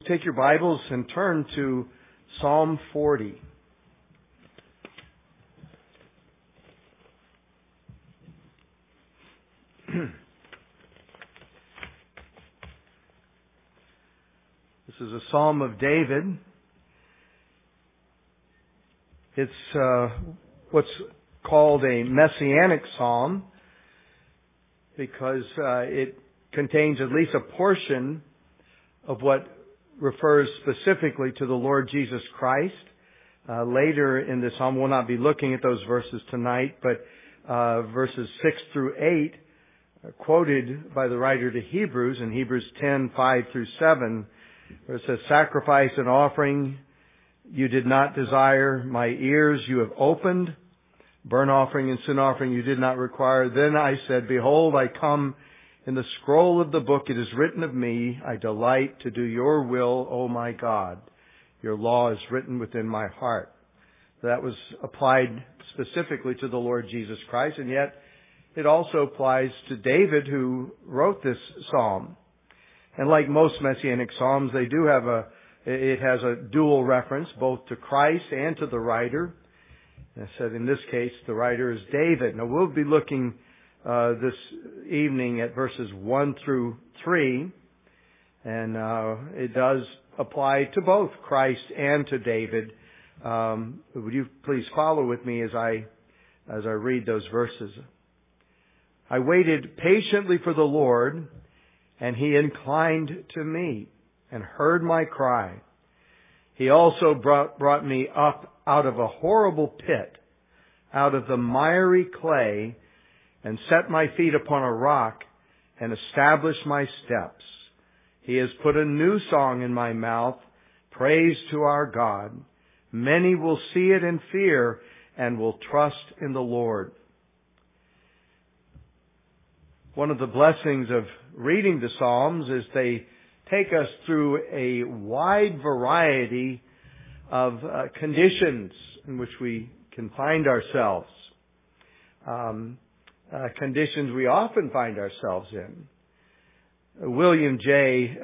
Take your Bibles and turn to Psalm 40. This is a Psalm of David. It's what's called a messianic psalm because it contains at least a portion of what refers specifically to the Lord Jesus Christ. Later in the psalm, we'll not be looking at those verses tonight, but verses 6 through 8, quoted by the writer to Hebrews in Hebrews 10:5 through 7, where it says, "Sacrifice and offering you did not desire, my ears you have opened, burnt offering and sin offering you did not require. Then I said, behold, I come. In the scroll of the book it is written of me, I delight to do your will, O my God. Your law is written within my heart." That was applied specifically to the Lord Jesus Christ, and yet it also applies to David, who wrote this psalm. And like most messianic psalms, it has a dual reference, both to Christ and to the writer. And I said in this case, the writer is David. Now we'll be looking this evening at verses 1 through 3, and it does apply to both Christ and to David. Would you please follow with me as I read those verses? "I waited patiently for the Lord, and He inclined to me and heard my cry. He also brought me up out of a horrible pit, out of the miry clay, and set my feet upon a rock and established my steps. He has put a new song in my mouth, praise to our God. Many will see it and fear and will trust in the Lord." One of the blessings of reading the Psalms is they take us through a wide variety of conditions in which we can find ourselves. Conditions we often find ourselves in. William Jay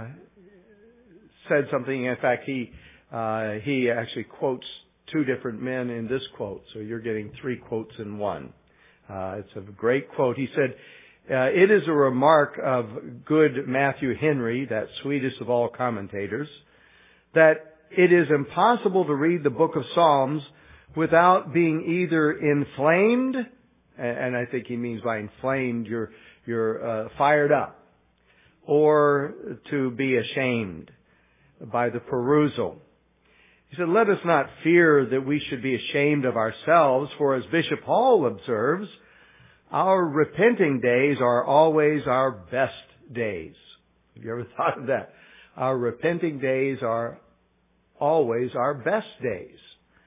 said something. In fact, he actually quotes two different men in this quote, so you're getting three quotes in one. It's a great quote. He said, "It is a remark of good Matthew Henry, that sweetest of all commentators, that it is impossible to read the book of Psalms without being either inflamed," and I think he means by inflamed, you're fired up, "or to be ashamed by the perusal." He said, "Let us not fear that we should be ashamed of ourselves, for as Bishop Hall observes, our repenting days are always our best days." Have you ever thought of that? Our repenting days are always our best days.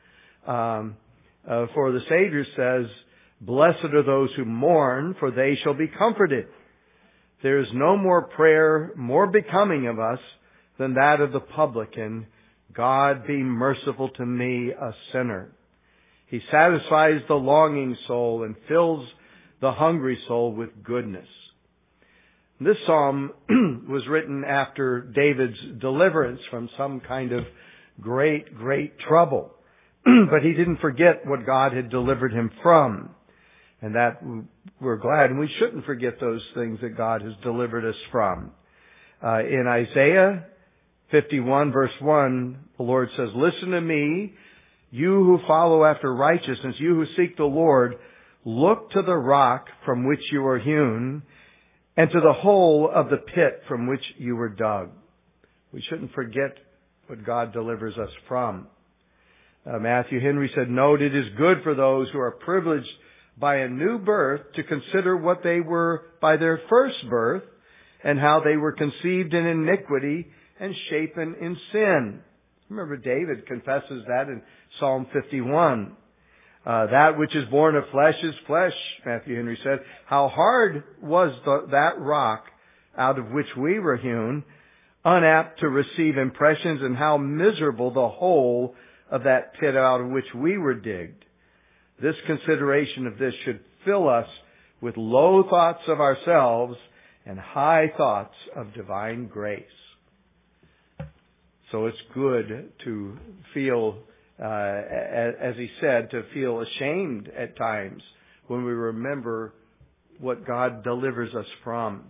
For the Savior says, "Blessed are those who mourn, for they shall be comforted." There is no more prayer more becoming of us than that of the publican, "God be merciful to me, a sinner." He satisfies the longing soul and fills the hungry soul with goodness. This psalm was written after David's deliverance from some kind of great trouble. But he didn't forget what God had delivered him from. And that we're glad, and we shouldn't forget those things that God has delivered us from. In Isaiah 51 verse 1, the Lord says, "Listen to me, you who follow after righteousness, you who seek the Lord, look to the rock from which you were hewn, and to the hole of the pit from which you were dug." We shouldn't forget what God delivers us from. Matthew Henry said, "Note, it is good for those who are privileged by a new birth to consider what they were by their first birth, and how they were conceived in iniquity and shapen in sin." Remember, David confesses that in Psalm 51. "That which is born of flesh is flesh," Matthew Henry said. "How hard was that rock out of which we were hewn, unapt to receive impressions, and how miserable the hole of that pit out of which we were digged. This consideration of this should fill us with low thoughts of ourselves and high thoughts of divine grace." So it's good to feel, as he said, to feel ashamed at times when we remember what God delivers us from.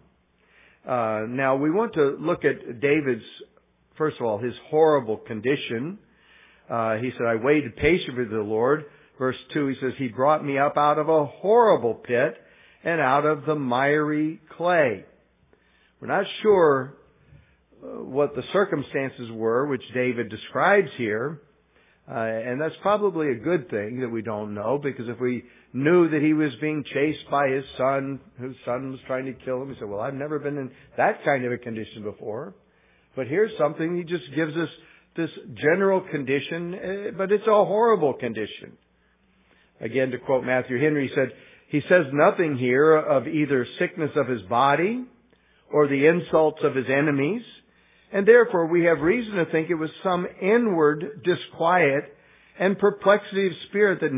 Now we want to look at David's, first of all, his horrible condition. He said, I waited patiently for the Lord. Verse 2, he says, He brought me up out of a horrible pit and out of the miry clay. We're not sure what the circumstances were which David describes here. And that's probably a good thing that we don't know, because if we knew that he was being chased by his son, whose son was trying to kill him, he said, well, I've never been in that kind of a condition before. But here's something, he just gives us this general condition, but it's a horrible condition. Again, to quote Matthew Henry, he says nothing here of either sickness of his body or the insults of his enemies, and therefore we have reason to think it was some inward disquiet and perplexity of spirit that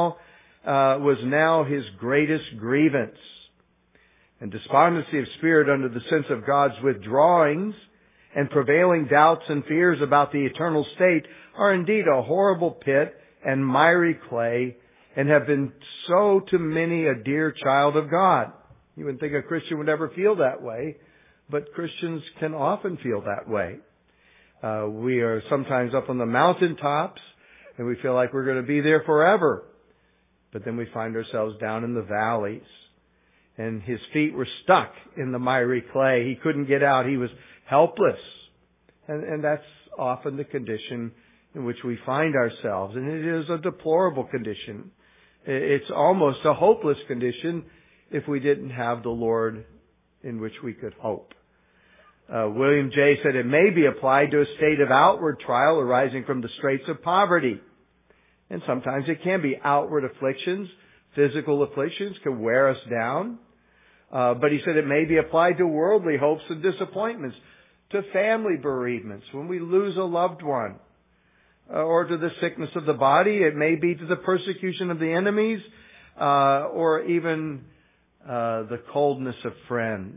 was now his greatest grievance. And despondency of spirit under the sense of God's withdrawings and prevailing doubts and fears about the eternal state are indeed a horrible pit and miry clay, and have been so to many a dear child of God. You wouldn't think a Christian would ever feel that way, but Christians can often feel that way. We are sometimes up on the mountaintops, and we feel like we're going to be there forever. But then we find ourselves down in the valleys, and his feet were stuck in the miry clay. He couldn't get out. He was helpless. And that's often the condition in which we find ourselves. And it is a deplorable condition. It's almost a hopeless condition if we didn't have the Lord in which we could hope. William J. said it may be applied to a state of outward trial arising from the straits of poverty. And sometimes it can be outward afflictions. Physical afflictions can wear us down. But he said it may be applied to worldly hopes and disappointments, to family bereavements, when we lose a loved one, or to the sickness of the body. It may be to the persecution of the enemies, or even the coldness of friends.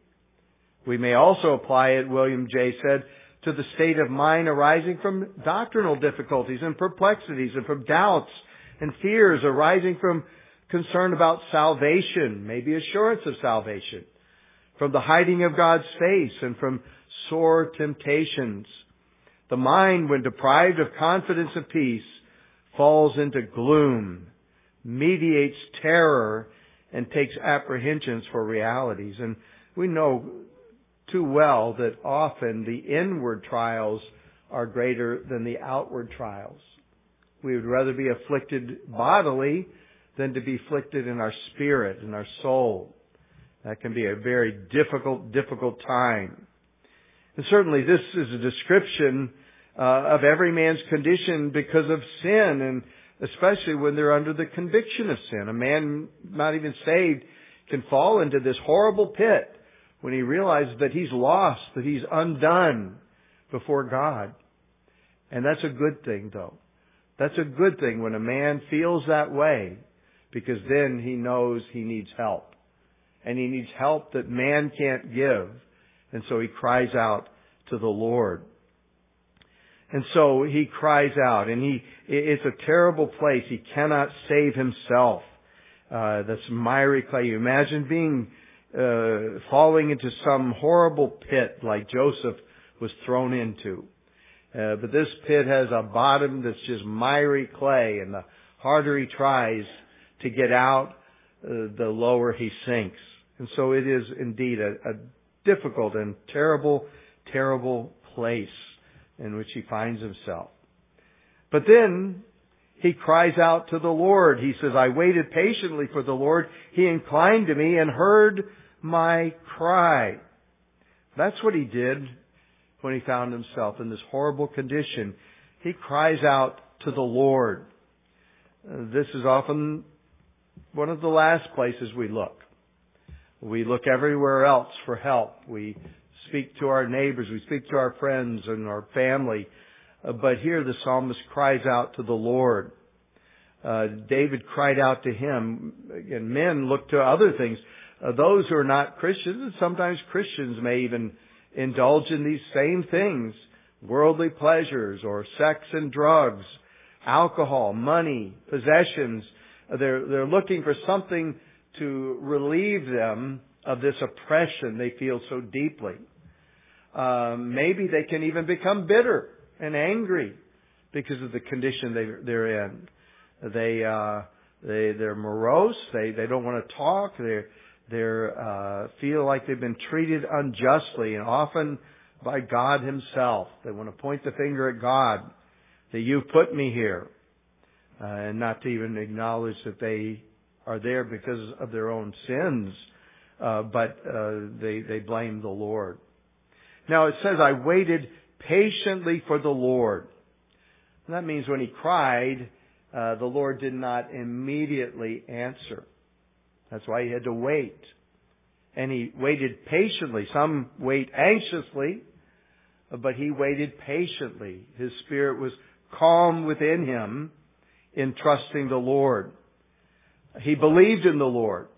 We may also apply it, William J. said, to the state of mind arising from doctrinal difficulties and perplexities, and from doubts and fears arising from concern about salvation, maybe assurance of salvation, from the hiding of God's face, and from sore temptations. The mind, when deprived of confidence and peace, falls into gloom, mediates terror, and takes apprehensions for realities. And we know too well that often the inward trials are greater than the outward trials. We would rather be afflicted bodily than to be afflicted in our spirit, in our soul. That can be a very difficult time. And certainly this is a description of every man's condition because of sin, and especially when they're under the conviction of sin. A man not even saved can fall into this horrible pit when he realizes that he's lost, that he's undone before God. And that's a good thing, though. That's a good thing when a man feels that way, because then he knows he needs help. And he needs help that man can't give. And so he cries out to the Lord. And so he cries out, and it's a terrible place. He cannot save himself. This miry clay. You imagine falling into some horrible pit like Joseph was thrown into. But this pit has a bottom that's just miry clay, and the harder he tries to get out, the lower he sinks. And so it is indeed a difficult and terrible place in which he finds himself. But then he cries out to the Lord. He says, I waited patiently for the Lord. He inclined to me and heard my cry. That's what he did when he found himself in this horrible condition. He cries out to the Lord. This is often one of the last places we look. We look everywhere else for help. We speak to our neighbors. We speak to our friends and our family. But here the psalmist cries out to the Lord. David cried out to him. And men look to other things. Those who are not Christians, and sometimes Christians may even indulge in these same things worldly pleasures or sex and drugs, alcohol, money, possessions. They're looking for something to relieve them of this oppression they feel so deeply. Maybe they can even become bitter and angry because of the condition they're in. They're morose. They don't want to talk. They feel like they've been treated unjustly, and often by God Himself. They want to point the finger at God, that you put me here, and not to even acknowledge that they are there because of their own sins, but they blame the Lord. Now it says, I waited patiently for the Lord. And that means when he cried, the Lord did not immediately answer. That's why he had to wait. And he waited patiently. Some wait anxiously, but he waited patiently. His spirit was calm within him in trusting the Lord. He believed in the Lord.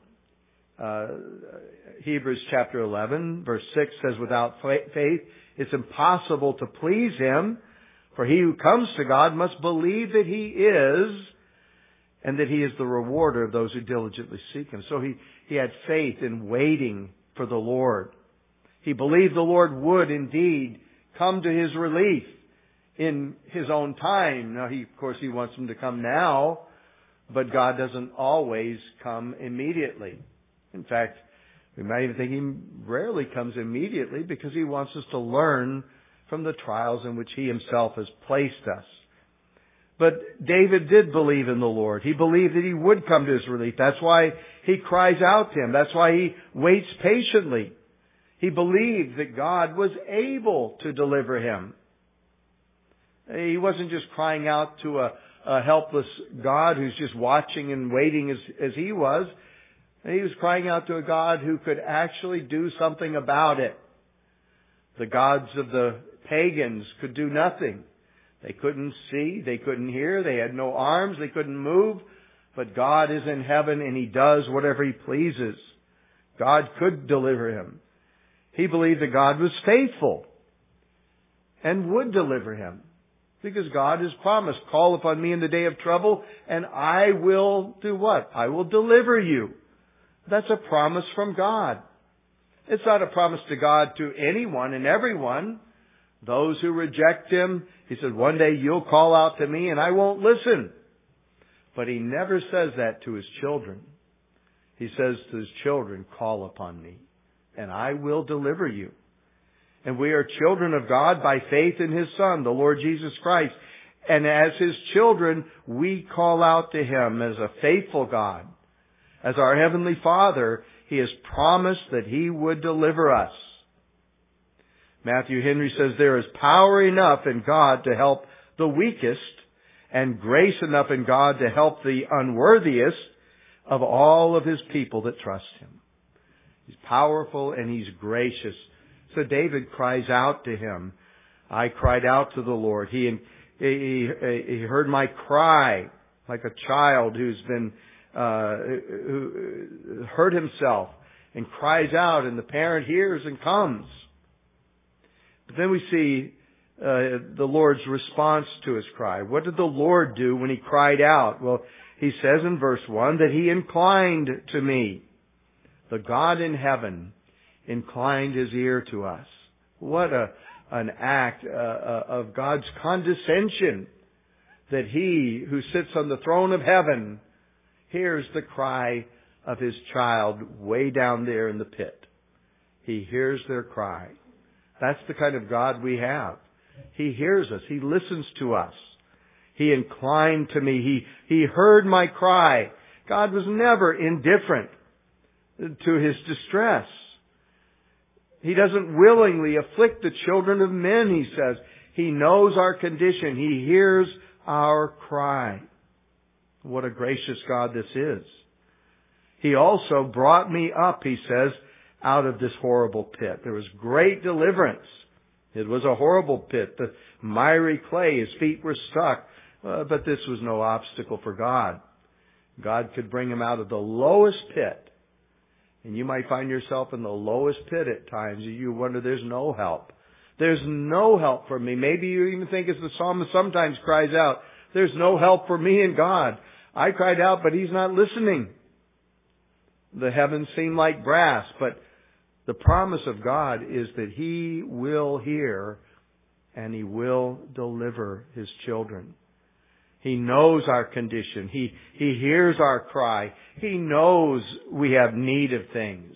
Hebrews chapter 11, verse 6 says, without faith, it's impossible to please Him, for he who comes to God must believe that He is, and that He is the rewarder of those who diligently seek Him. So he had faith in waiting for the Lord. He believed the Lord would indeed come to his relief in His own time. Now, of course, He wants Him to come now, but God doesn't always come immediately. In fact, we might even think He rarely comes immediately because He wants us to learn from the trials in which He Himself has placed us. But David did believe in the Lord. He believed that He would come to his relief. That's why he cries out to Him. That's why he waits patiently. He believed that God was able to deliver him. He wasn't just crying out to a helpless God who's just watching and waiting as he was. He was crying out to a God who could actually do something about it. The gods of the pagans could do nothing. They couldn't see, they couldn't hear, they had no arms, they couldn't move. But God is in heaven and He does whatever He pleases. God could deliver him. He believed that God was faithful and would deliver him. Because God has promised, call upon me in the day of trouble and I will do what? I will deliver you. That's a promise from God. It's not a promise to God to anyone and everyone. Those who reject Him, He said, one day you'll call out to me and I won't listen. But He never says that to His children. He says to His children, call upon me and I will deliver you. And we are children of God by faith in His Son, the Lord Jesus Christ. And as His children, we call out to Him as a faithful God. As our Heavenly Father, He has promised that He would deliver us. Matthew Henry says there is power enough in God to help the weakest and grace enough in God to help the unworthiest of all of His people that trust Him. He's powerful and He's gracious. So David cries out to Him. I cried out to the Lord. He heard my cry like a child who's been who hurt himself and cries out, and the parent hears and comes. But then we see the Lord's response to his cry. What did the Lord do when he cried out? Well, he says in verse 1 that He inclined to me. The God in heaven inclined His ear to us. What an act of God's condescension, that He who sits on the throne of heaven hears the cry of His child way down there in the pit. He hears their cry. That's the kind of God we have. He hears us. He listens to us. He inclined to me. He heard my cry. God was never indifferent to His distress. He doesn't willingly afflict the children of men, He says. He knows our condition. He hears our cry. What a gracious God this is. He also brought me up, He says, out of this horrible pit. There was great deliverance. It was a horrible pit. The miry clay, His feet were stuck. But this was no obstacle for God. God could bring him out of the lowest pit. And you might find yourself in the lowest pit at times. You wonder there's no help. There's no help for me. Maybe you even think as the psalmist sometimes cries out, there's no help for me in God. I cried out, but He's not listening. The heavens seem like brass, but the promise of God is that He will hear and He will deliver His children. He knows our condition. He hears our cry. He knows we have need of things.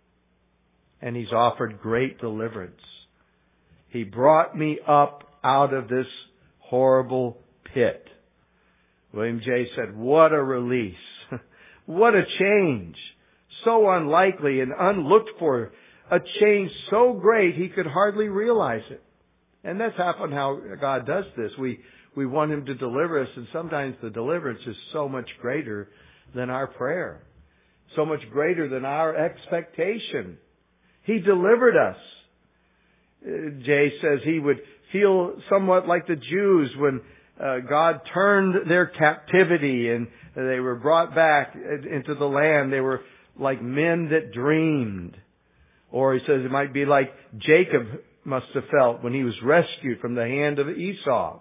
And He's offered great deliverance. He brought me up out of this horrible pit. William J. said, what a release. What a change. So unlikely and unlooked for. A change so great he could hardly realize it. And that's often how God does this. We want Him to deliver us, and sometimes the deliverance is so much greater than our prayer. So much greater than our expectation. He delivered us. Jay says he would feel somewhat like the Jews when God turned their captivity and they were brought back into the land. They were like men that dreamed. Or he says it might be like Jacob must have felt when he was rescued from the hand of Esau.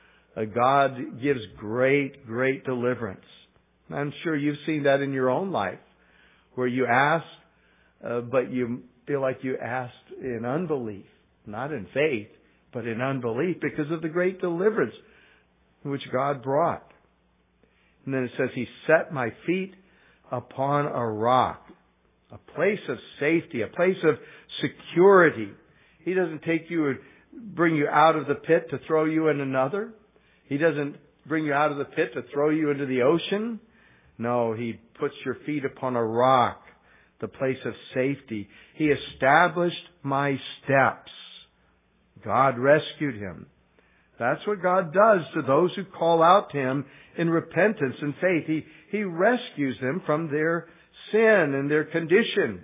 God gives great, great deliverance. I'm sure you've seen that in your own life, where you ask, but you feel like you asked in unbelief. Not in faith, but in unbelief because of the great deliverance which God brought. And then it says, He set my feet upon a rock, a place of safety, a place of security. He doesn't take you and bring you out of the pit to throw you in another. He doesn't bring you out of the pit to throw you into the ocean. No, He puts your feet upon a rock, the place of safety. He established my steps. God rescued him. That's what God does to those who call out to Him in repentance and faith. He rescues them from their sin and their condition.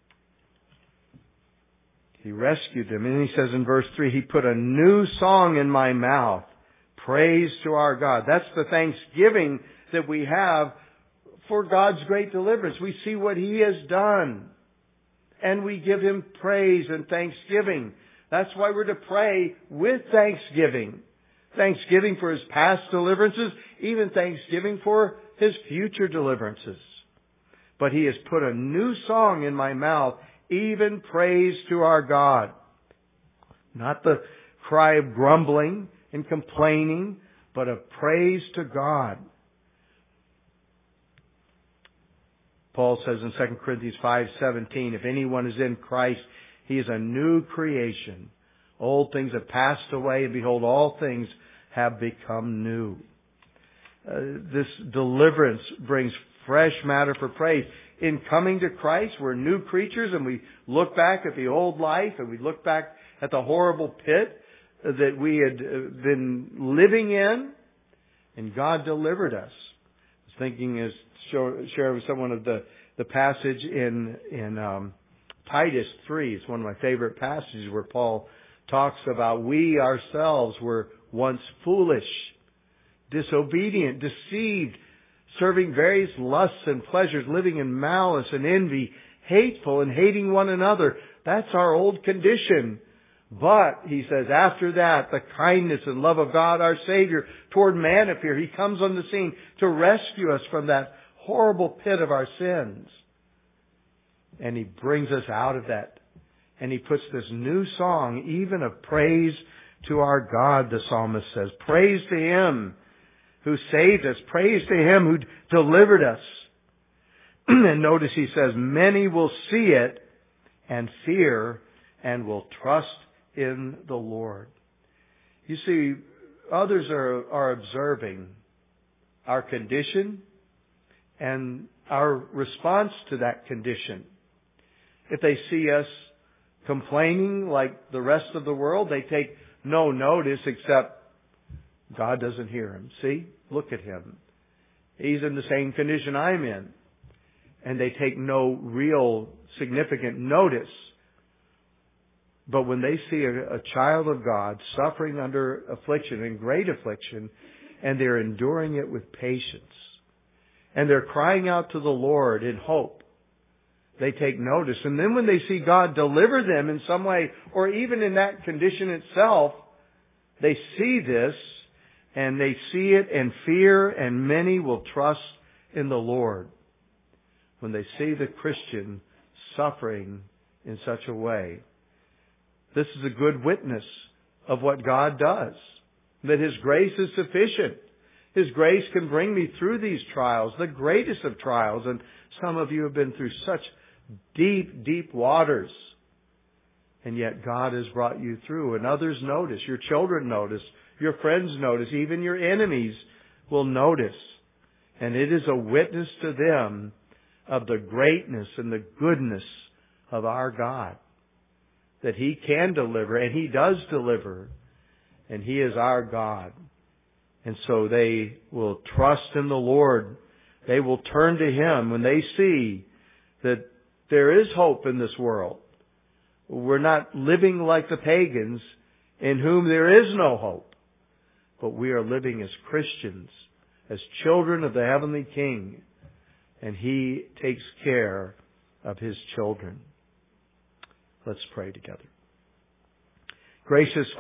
He rescued them. And He says in verse 3, He put a new song in my mouth. Praise to our God. That's the thanksgiving that we have for God's great deliverance. We see what He has done. And we give Him praise and thanksgiving. That's why we're to pray with thanksgiving. Thanksgiving for His past deliverances, even thanksgiving for His future deliverances. But He has put a new song in my mouth, even praise to our God. Not the cry of grumbling and complaining, but of praise to God. Paul says in 2 Corinthians 5:17, if anyone is in Christ, he is a new creation. Old things have passed away, and behold, all things have become new. This deliverance brings fresh matter for praise. In coming to Christ, we're new creatures, and we look back at the old life, and we look back at the horrible pit that we had been living in, and God delivered us. I was thinking, as share with someone of the passage in Titus 3. It's one of my favorite passages where Paul talks about we ourselves were once foolish, disobedient, deceived, serving various lusts and pleasures, living in malice and envy, hateful and hating one another. That's our old condition. But, he says, after that, the kindness and love of God, our Savior, toward man appear. He comes on the scene to rescue us from that horrible pit of our sins. And He brings us out of that. And He puts this new song, even of praise to our God, the psalmist says. Praise to Him who saved us. Praise to Him who delivered us. And notice he says, many will see it and fear and will trust in the Lord. You see, others are observing our condition and our response to that condition. If they see us complaining like the rest of the world, they take no notice except God doesn't hear him. See? Look at him. He's in the same condition I'm in. And they take no real significant notice. But when they see a child of God suffering under affliction and great affliction, and they're enduring it with patience, and they're crying out to the Lord in hope, they take notice. And then when they see God deliver them in some way, or even in that condition itself, they see this and they see it and fear, and many will trust in the Lord when they see the Christian suffering in such a way. This is a good witness of what God does, that His grace is sufficient. His grace can bring me through these trials, the greatest of trials. And some of you have been through such deep, deep waters. And yet God has brought you through. And others notice. Your children notice. Your friends notice. Even your enemies will notice. And it is a witness to them of the greatness and the goodness of our God. That He can deliver, and He does deliver. And He is our God. And so they will trust in the Lord. They will turn to Him when they see that there is hope in this world. We're not living like the pagans in whom there is no hope. But we are living as Christians, as children of the Heavenly King. And He takes care of His children. Let's pray together. Gracious